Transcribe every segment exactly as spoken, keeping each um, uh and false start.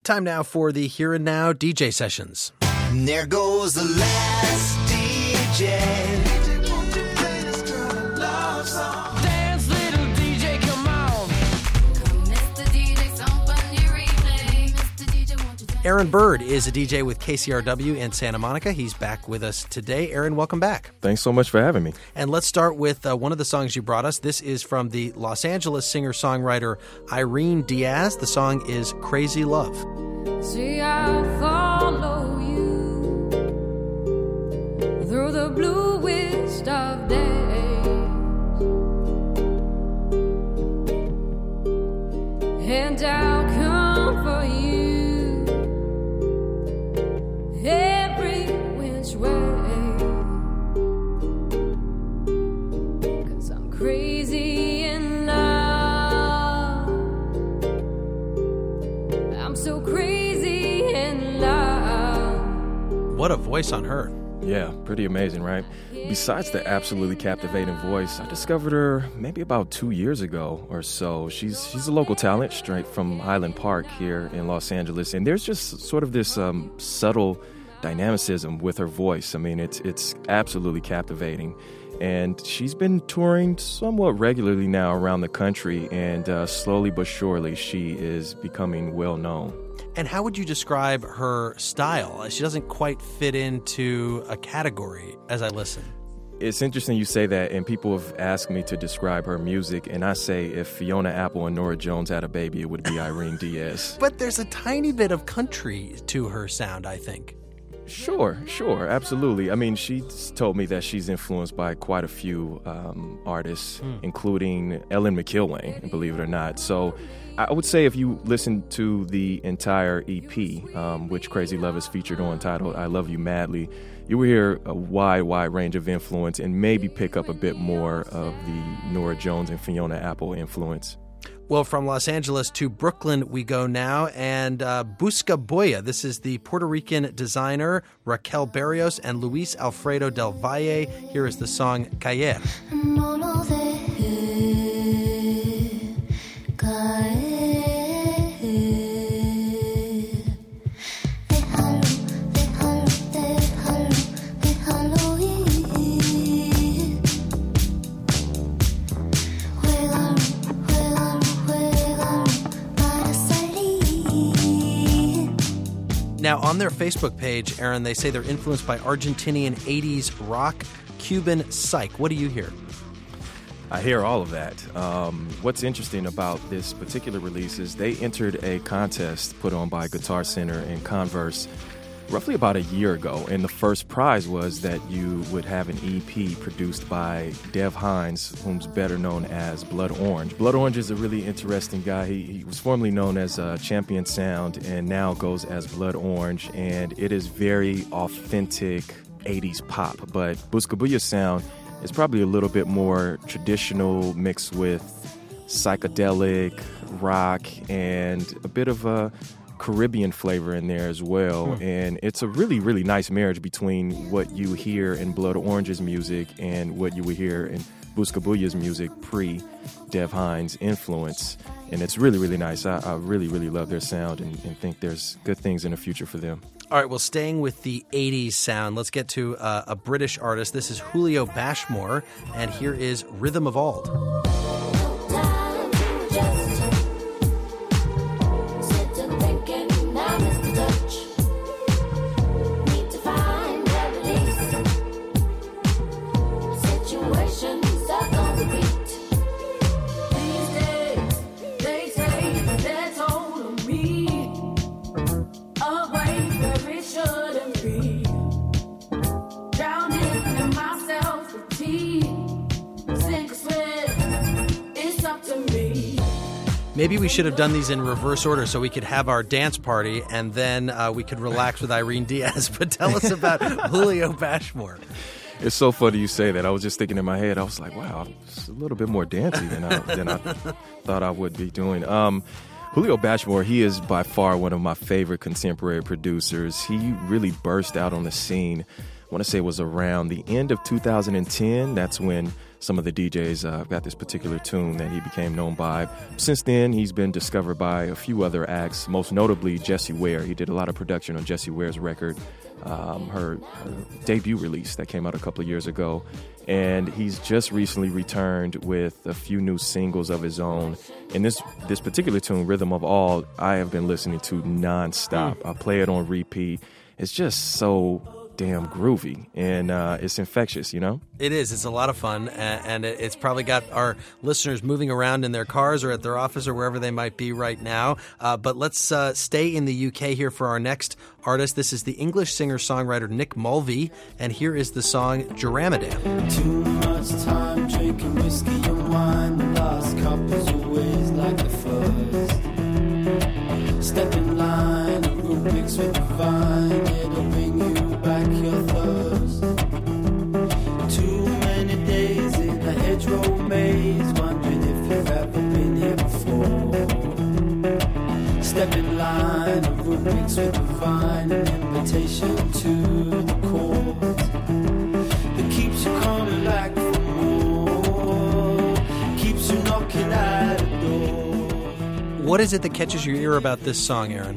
Time now for the Here and Now D J sessions. And there goes the last D J. Dance, little D J, come on. Aaron Bird is a D J with K C R W in Santa Monica. He's back with us today. Aaron, welcome back. Thanks so much for having me. And let's start with uh, one of the songs you brought us. This is from the Los Angeles singer-songwriter Irene Diaz. The song is Crazy Love. See, I'll follow you through the bluest of days, and I'll come for you every which way, 'cause I'm crazy in love. I'm so crazy in love. What a voice on her. Yeah, pretty amazing, right? Besides the absolutely captivating voice, I discovered her maybe about two years ago or so. She's she's a local talent straight from Highland Park here in Los Angeles, and there's just sort of this um, subtle dynamicism with her voice. I mean, it's it's absolutely captivating. And she's been touring somewhat regularly now around the country, and uh, slowly but surely she is becoming well known. And how would you describe her style? She doesn't quite fit into a category as I listen. It's interesting you say that, and people have asked me to describe her music, and I say if Fiona Apple and Norah Jones had a baby, it would be Irene Diaz. But there's a tiny bit of country to her sound, I think. Sure, sure, absolutely. I mean, she's told me that she's influenced by quite a few um, artists, mm. including Ellen McIlwain, believe it or not. So I would say if you listen to the entire E P, um, which Crazy Love is featured on, titled I Love You Madly, you will hear a wide, wide range of influence and maybe pick up a bit more of the Norah Jones and Fiona Apple influence. Well, from Los Angeles to Brooklyn we go now, and uh, Buscabulla. This is the Puerto Rican designer Raquel Barrios and Luis Alfredo del Valle. Here is the song Caer. No lo dejes caer. Déjalo, déjalo, déjalo, déjalo ir. Juégalo, juégalo, juégalo para salir. Now, on their Facebook page, Aaron, they say they're influenced by Argentinian eighties rock, Cuban psych. What do you hear? I hear all of that. Um, what's interesting about this particular release is they entered a contest put on by Guitar Center and Converse roughly about a year ago, and the first prize was that you would have an E P produced by Dev Hynes, whom's better known as Blood Orange. Blood Orange is a really interesting guy. He, he was formerly known as uh, Champion Sound and now goes as Blood Orange, and it is very authentic eighties pop, but Buscabulla's sound is probably a little bit more traditional, mixed with psychedelic rock and a bit of a Caribbean flavor in there as well. Hmm. And it's a really, really nice marriage between what you hear in Blood Orange's music and what you would hear in Buscabulla's music pre-Dev Hynes influence. And it's really, really nice. I, I really, really love their sound and, and think there's good things in the future for them. All right, well, staying with the eighties sound, let's get to uh, a British artist. This is Julio Bashmore, and here is Rhythm of Auld. Maybe we should have done these in reverse order so we could have our dance party and then uh, we could relax with Irene Diaz. But tell us about Julio Bashmore. It's so funny you say that. I was just thinking in my head, I was like, wow, it's a little bit more dancey than I, than I thought I would be doing. Um, Julio Bashmore, he is by far one of my favorite contemporary producers. He really burst out on the scene, I want to say it was around the end of two thousand ten. That's when some of the D Js uh, got this particular tune that he became known by. Since then, he's been discovered by a few other acts, most notably Jessie Ware. He did a lot of production on Jessie Ware's record, um, her, her debut release that came out a couple of years ago. And he's just recently returned with a few new singles of his own. And this this particular tune, Rhythm of All, I have been listening to nonstop. Mm. I play it on repeat. It's just so damn groovy, and uh, it's infectious, you know? It is. It's a lot of fun, and it's probably got our listeners moving around in their cars or at their office or wherever they might be right now. Uh, but let's uh, stay in the U K here for our next artist. This is the English singer-songwriter Nick Mulvey, and here is the song Jaramadan. Too much time drinking whiskey and wine. The last couple's always like the first. Step in line, a Rubik's with the vine. It'll bring you back your thirst. Too many days in a hedgerow maze, wondering if you've ever been here before. Step in line, a Rubik's with the vine. An invitation to the chords that keeps you coming back for more, keeps you knocking at a door. What is it that catches your ear about this song, Aaron?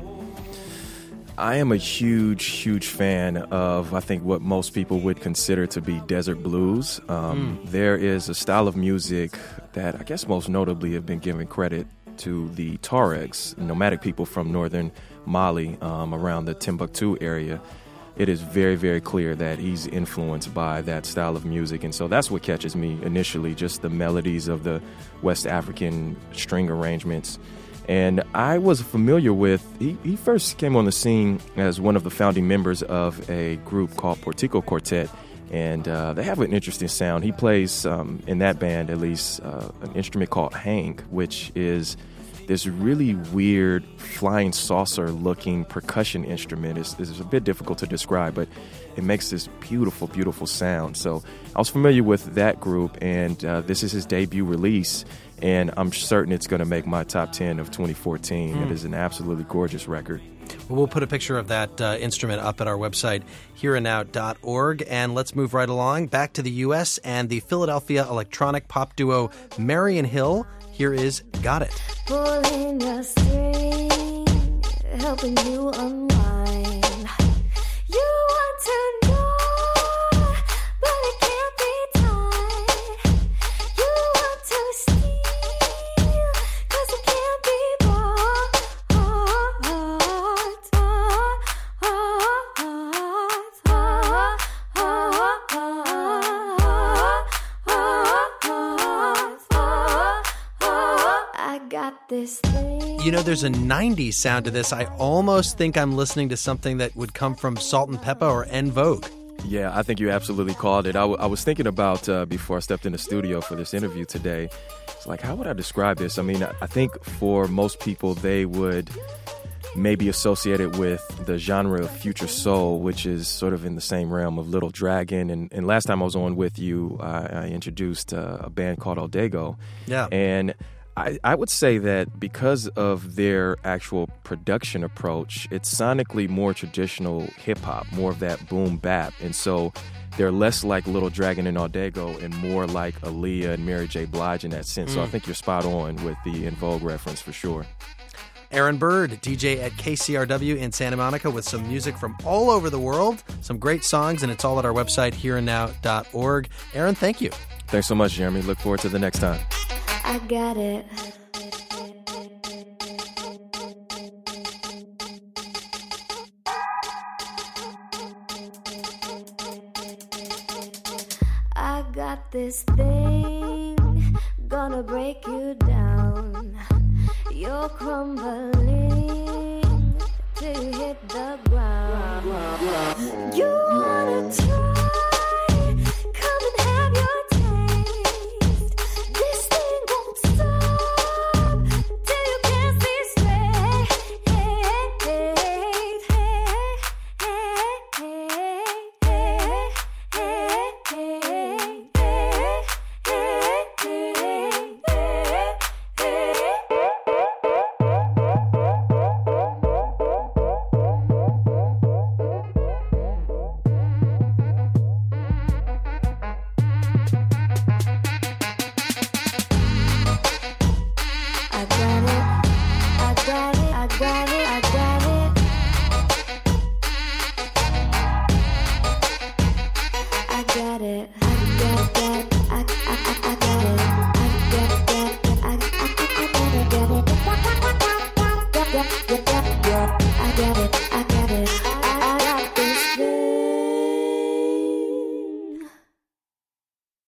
I am a huge, huge fan of, I think, what most people would consider to be desert blues. Um, mm. There is a style of music that I guess most notably have been given credit to the Tuaregs, nomadic people from northern Mali, um, around the Timbuktu area. It is very, very clear that he's influenced by that style of music. And so that's what catches me initially, just the melodies of the West African string arrangements. And I was familiar with, he, he first came on the scene as one of the founding members of a group called Portico Quartet. And uh, they have an interesting sound. He plays, um, in that band at least, uh, an instrument called hang, which is this really weird flying saucer-looking percussion instrument. It's, it's a bit difficult to describe, but it makes this beautiful, beautiful sound. So I was familiar with that group, and uh, this is his debut release, and I'm certain it's going to make my top ten of twenty fourteen. Mm. It is an absolutely gorgeous record. Well, we'll put a picture of that uh, instrument up at our website, here and now dot org. And let's move right along back to the U S and the Philadelphia electronic pop duo Marion Hill. Here is Got It. Pulling your string, helping you unwind. You want to know, but it can't be tied. You want to steal, cause it can't be bought. I got this thing. You know, there's a nineties sound to this. I almost think I'm listening to something that would come from Salt and Peppa or En Vogue. Yeah, I think you absolutely called it. I, w- I was thinking about, uh, before I stepped in the studio for this interview today, it's like, how would I describe this? I mean, I, I think for most people, they would maybe associate it with the genre of future soul, which is sort of in the same realm of Little Dragon. And, and last time I was on with you, I, I introduced uh, a band called Aldego. Yeah. And I, I would say that because of their actual production approach, it's sonically more traditional hip-hop, more of that boom bap. And so they're less like Little Dragon and Aldego and more like Aaliyah and Mary J. Blige in that sense. Mm. So I think you're spot on with the En Vogue reference for sure. Aaron Bird, D J at K C R W in Santa Monica, with some music from all over the world, some great songs, and it's all at our website, here and now dot org. Aaron, thank you. Thanks so much, Jeremy. Look forward to the next time. I got it. I got this thing, gonna break you down. You're crumbling.